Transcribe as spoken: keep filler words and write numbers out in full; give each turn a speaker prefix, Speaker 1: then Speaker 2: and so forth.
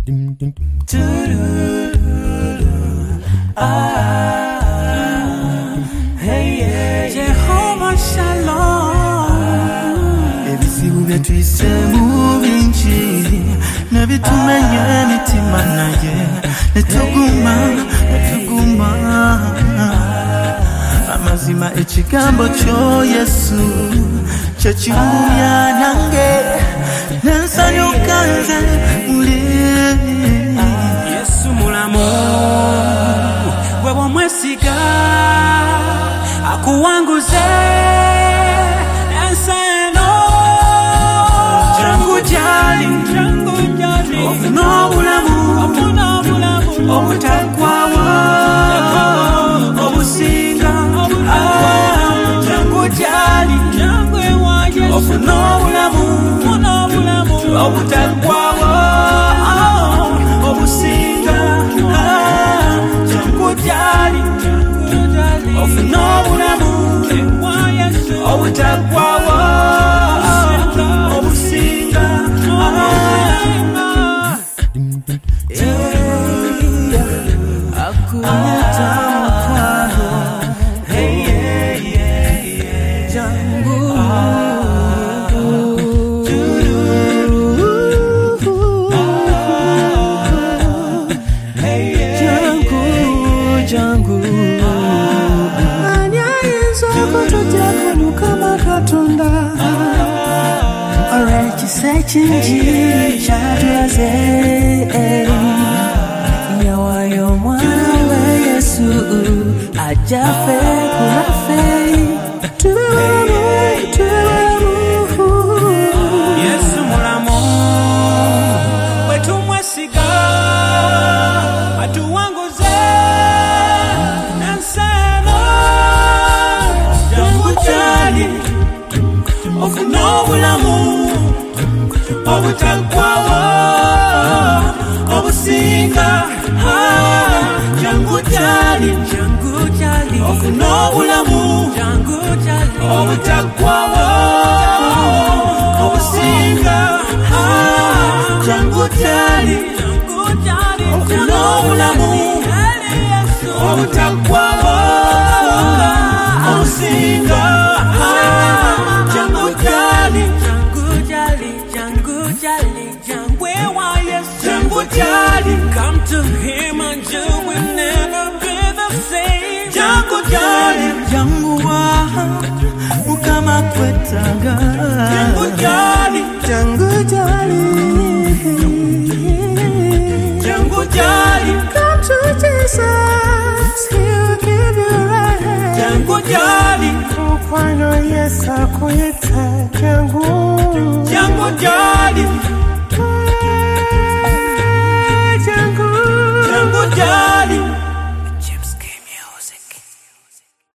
Speaker 1: Jehovah Shalom.
Speaker 2: Ebisi ube tuise muvinchi Nebitumenye mitima naye Netuguma, netuguma Amazima echigambo cho Yesu Chechimumya nange Nensanyukanze muli
Speaker 1: Yesu mulamu Wewe mwesiga Akuwanguze Enseno Jangu jali Jangu jali Ofuna ulamu Ofuna ulamu Obutakwawa Obusinga Jangu jali Jangu ewaje Ofuna ulamu Ofuna ulamu Obutakwawa Obusinga Jangu jali Ofuna ulamu Obutakwawa Obusinga Akunyeta mkwano Hey yeah yeah yeah Jangu Jangu Jangu Sechinji chadwaze Nyawayo mwana Yesu ajafe kurafe Tuwamu, tuwamu Yesu mulamu Wetu mwesiga Atuwanguze Nanseno Jangu jali Ofuna ulamu Obutakwawa Obusinga Jangu jali Jangu jali Ofuna ulamu Jangu jali Obutakwawa Obusinga Jangu jali Jangu jali Ofuna ulamu Obutakwawa Obusinga Jangu jali Jangu jali, Jangu wa Yesu Jangu jali, come to him and you will never be the same Jangu jali,
Speaker 2: Jangu wa Ukama kwetaga
Speaker 1: Jangu jali,
Speaker 2: Jangu jali
Speaker 1: Jangu jali,
Speaker 2: come to Jesus, he'll give you right
Speaker 1: Jangu jali,
Speaker 2: Ukwano Yesu akuita Jangu
Speaker 1: Jangu jali